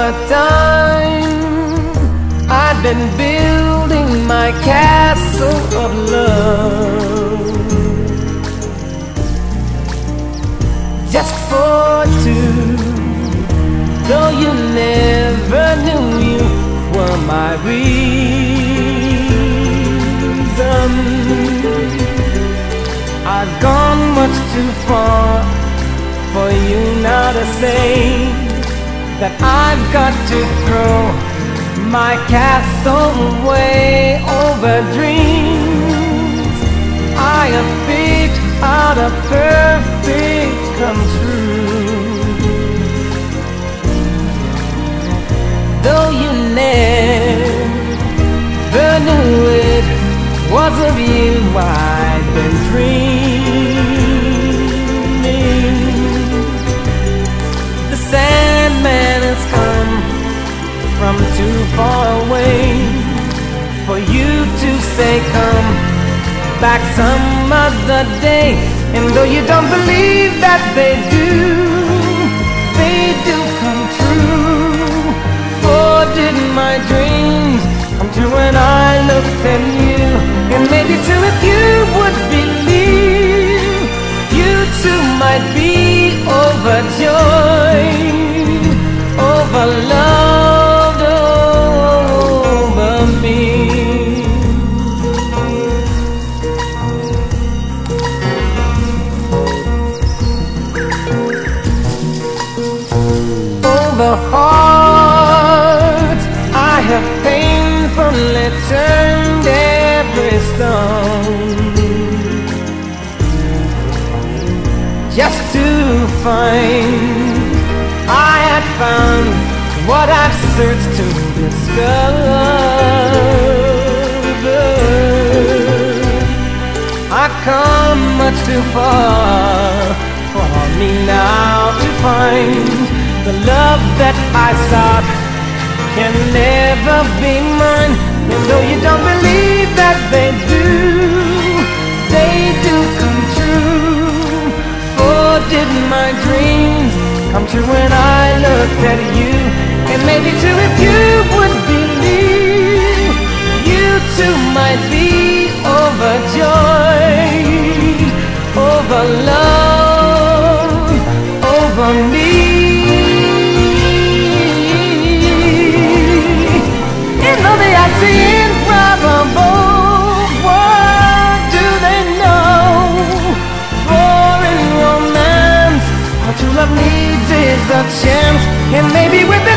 summertime, I've been building my castle of love, just for two. Though you never knew you were my reason, I've gone much too far for you now to say that I've got to throw my castle away over dreams I have picked out a perfect come true. Though you never knew it was of you I've been dreaming. The Sandman has come from too far away for you to say come back some other day. And though you don't believe that they do come true. For did my dreams come true when I looked at you? And maybe too if you would believe, you too might be overjoyed, overloved over me. Over hearts I have painfully turned every stone, just to find I had found what I've searched to discover. I've come much too far for me now to find the love that I sought can never be mine. And though you don't believe that they do come true. For did my dreams come true when I looked at you? And maybe too if you would believe, you too might be overjoyed, overloved over me. Improbable, what do they know? For in romance, all true love needs is a chance, and maybe with